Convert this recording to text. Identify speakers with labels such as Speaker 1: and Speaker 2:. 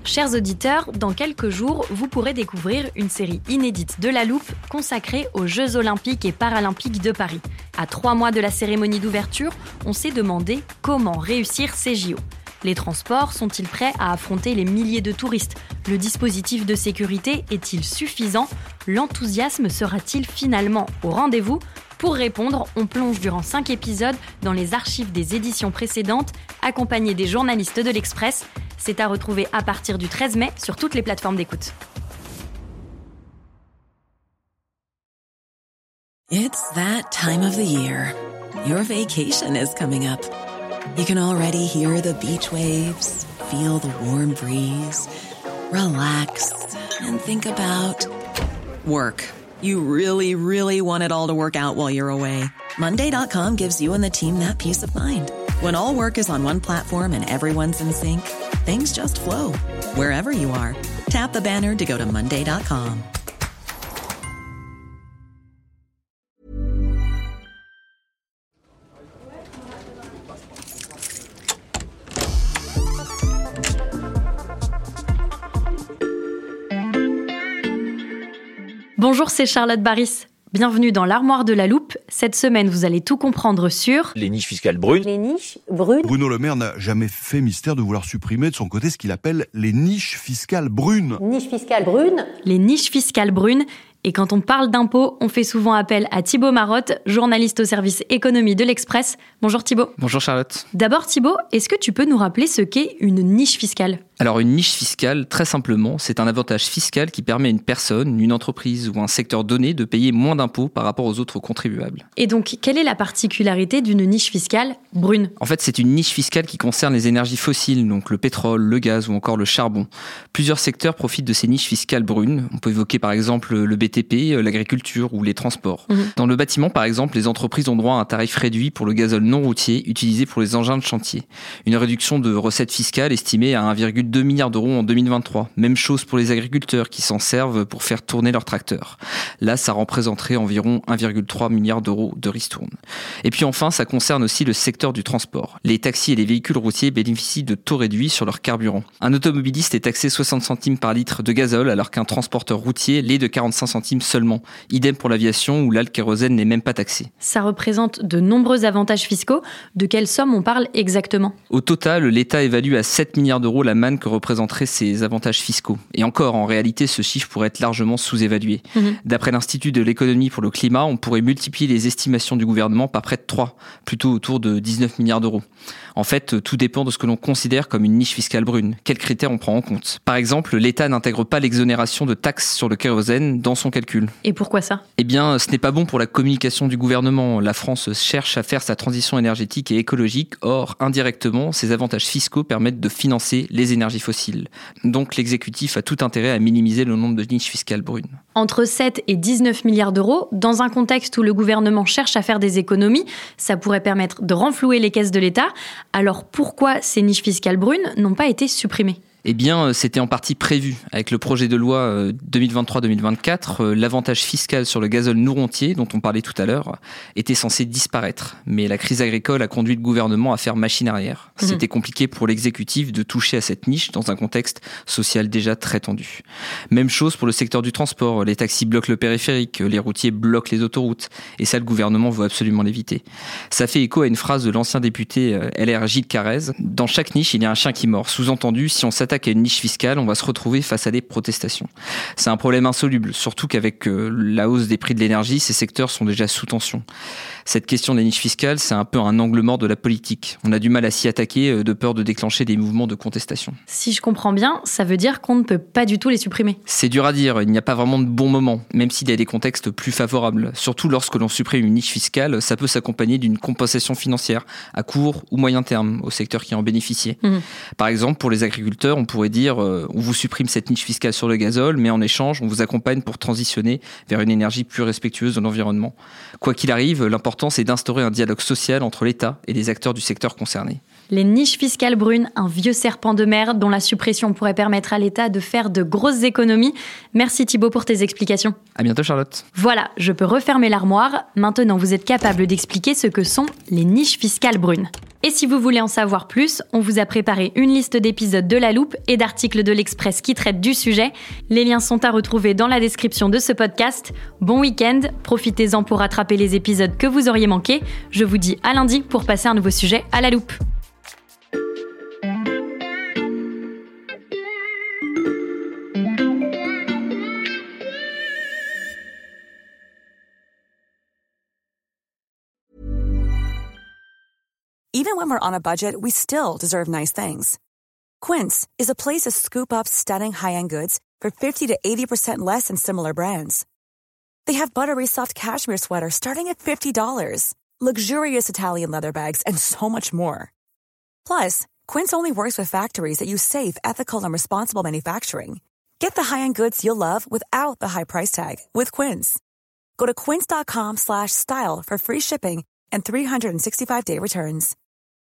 Speaker 1: Chers auditeurs, dans quelques jours, vous pourrez découvrir une série inédite de La Loupe consacrée aux Jeux Olympiques et Paralympiques de Paris. À 3 mois de la cérémonie d'ouverture, on s'est demandé comment réussir ces JO. Les transports sont-ils prêts à affronter les milliers de touristes ? Le dispositif de sécurité est-il suffisant ? L'enthousiasme sera-t-il finalement au rendez-vous ? Pour répondre, on plonge durant 5 épisodes dans les archives des éditions précédentes, accompagnés des journalistes de l'Express. C'est à retrouver à partir du 13 mai sur toutes les plateformes d'écoute.
Speaker 2: It's that time of the year. Your vacation is coming up. You can already hear the beach waves, feel the warm breeze, relax, and think about work. You really, really want it all to work out while you're away. Monday.com gives you and the team that peace of mind. When all work is on one platform and everyone's in sync, things just flow. Wherever you are, tap the banner to go to Monday.com.
Speaker 1: Bonjour, c'est Charlotte Baris. Bienvenue dans l'Armoire de la Loupe. Cette semaine, vous allez tout comprendre sur...
Speaker 3: Les niches fiscales brunes.
Speaker 4: Les niches brunes.
Speaker 5: Bruno Le Maire n'a jamais fait mystère de vouloir supprimer de son côté ce qu'il appelle les niches fiscales brunes.
Speaker 4: Niches fiscales brunes.
Speaker 1: Les niches fiscales brunes. Et quand on parle d'impôts, on fait souvent appel à Thibaut Marotte, journaliste au service économie de l'Express. Bonjour Thibaut.
Speaker 6: Bonjour Charlotte.
Speaker 1: D'abord Thibaut, est-ce que tu peux nous rappeler ce qu'est une niche fiscale ?
Speaker 6: Alors une niche fiscale, très simplement, c'est un avantage fiscal qui permet à une personne, une entreprise ou un secteur donné de payer moins d'impôts par rapport aux autres contribuables.
Speaker 1: Et donc, quelle est la particularité d'une niche fiscale brune ?
Speaker 6: En fait, c'est une niche fiscale qui concerne les énergies fossiles, donc le pétrole, le gaz ou encore le charbon. Plusieurs secteurs profitent de ces niches fiscales brunes. On peut évoquer par exemple le BTP, l'agriculture ou les transports. Dans le bâtiment, par exemple, les entreprises ont droit à un tarif réduit pour le gazole non routier utilisé pour les engins de chantier. Une réduction de recettes fiscales estimée à 1,2 milliard d'euros en 2023. Même chose pour les agriculteurs qui s'en servent pour faire tourner leurs tracteurs. Là, ça représenterait environ 1,3 milliard d'euros de ristourne. Et puis enfin, ça concerne aussi le secteur du transport. Les taxis et les véhicules routiers bénéficient de taux réduits sur leur carburant. Un automobiliste est taxé 60 centimes par litre de gazole alors qu'un transporteur routier l'est de 45 centimes seulement. Idem pour l'aviation où là, le kérosène n'est même pas taxé.
Speaker 1: Ça représente de nombreux avantages fiscaux. De quelle somme on parle exactement ?
Speaker 6: Au total, l'État évalue à 7 milliards d'euros la manne que représenteraient ces avantages fiscaux. Et encore, en réalité, ce chiffre pourrait être largement sous-évalué. D'après l'Institut de l'économie pour le climat, on pourrait multiplier les estimations du gouvernement par près de 3, plutôt autour de 19 milliards d'euros. En fait, tout dépend de ce que l'on considère comme une niche fiscale brune. Quels critères on prend en compte ? Par exemple, l'État n'intègre pas l'exonération de taxes sur le kérosène dans son calcul.
Speaker 1: Et pourquoi ça ?
Speaker 6: Eh bien, ce n'est pas bon pour la communication du gouvernement. La France cherche à faire sa transition énergétique et écologique. Or, indirectement, ces avantages fiscaux permettent de financer les énergies fossiles. Donc, l'exécutif a tout intérêt à minimiser le nombre de niches fiscales brunes.
Speaker 1: Entre 7 et 19 milliards d'euros, dans un contexte où le gouvernement cherche à faire des économies, ça pourrait permettre de renflouer les caisses de l'État. Alors pourquoi ces niches fiscales brunes n'ont pas été supprimées ?
Speaker 6: Eh bien, c'était en partie prévu. Avec le projet de loi 2023-2024, l'avantage fiscal sur le gazole non routier, dont on parlait tout à l'heure, était censé disparaître. Mais la crise agricole a conduit le gouvernement à faire machine arrière. C'était compliqué pour l'exécutif de toucher à cette niche dans un contexte social déjà très tendu. Même chose pour le secteur du transport. Les taxis bloquent le périphérique, les routiers bloquent les autoroutes. Et ça, le gouvernement veut absolument l'éviter. Ça fait écho à une phrase de l'ancien député LR Gilles Carrez. Dans chaque niche, il y a un chien qui mord. Sous-entendu, si on s'attaque à une niche fiscale, on va se retrouver face à des protestations. C'est un problème insoluble, surtout qu'avec la hausse des prix de l'énergie, ces secteurs sont déjà sous tension. Cette question des niches fiscales, c'est un peu un angle mort de la politique. On a du mal à s'y attaquer de peur de déclencher des mouvements de contestation.
Speaker 1: Si je comprends bien, ça veut dire qu'on ne peut pas du tout les supprimer.
Speaker 6: C'est dur à dire, il n'y a pas vraiment de bon moment, même s'il y a des contextes plus favorables. Surtout lorsque l'on supprime une niche fiscale, ça peut s'accompagner d'une compensation financière à court ou moyen terme au secteur qui en bénéficiait. Par exemple, pour les agriculteurs, on pourrait dire on vous supprime cette niche fiscale sur le gazole, mais en échange, on vous accompagne pour transitionner vers une énergie plus respectueuse de l'environnement. Quoi qu'il arrive, l'important c'est d'instaurer un dialogue social entre l'État et les acteurs du secteur concerné.
Speaker 1: Les niches fiscales brunes, un vieux serpent de mer dont la suppression pourrait permettre à l'État de faire de grosses économies. Merci Thibaut pour tes explications.
Speaker 6: À bientôt Charlotte.
Speaker 1: Voilà, je peux refermer l'armoire. Maintenant, vous êtes capable d'expliquer ce que sont les niches fiscales brunes. Et si vous voulez en savoir plus, on vous a préparé une liste d'épisodes de La Loupe et d'articles de l'Express qui traitent du sujet. Les liens sont à retrouver dans la description de ce podcast. Bon week-end, profitez-en pour rattraper les épisodes que vous auriez manqués. Je vous dis à lundi pour passer un nouveau sujet à La Loupe.
Speaker 3: Even when we're on a budget, we still deserve nice things. Quince is a place to scoop up stunning high-end goods for 50 to 80% less than similar brands. They have buttery soft cashmere sweaters starting at $50, luxurious Italian leather bags, and so much more. Plus, Quince only works with factories that use safe, ethical, and responsible manufacturing. Get the high-end goods you'll love without the high price tag with Quince. Go to quince.com/style for free shipping and 365-day returns.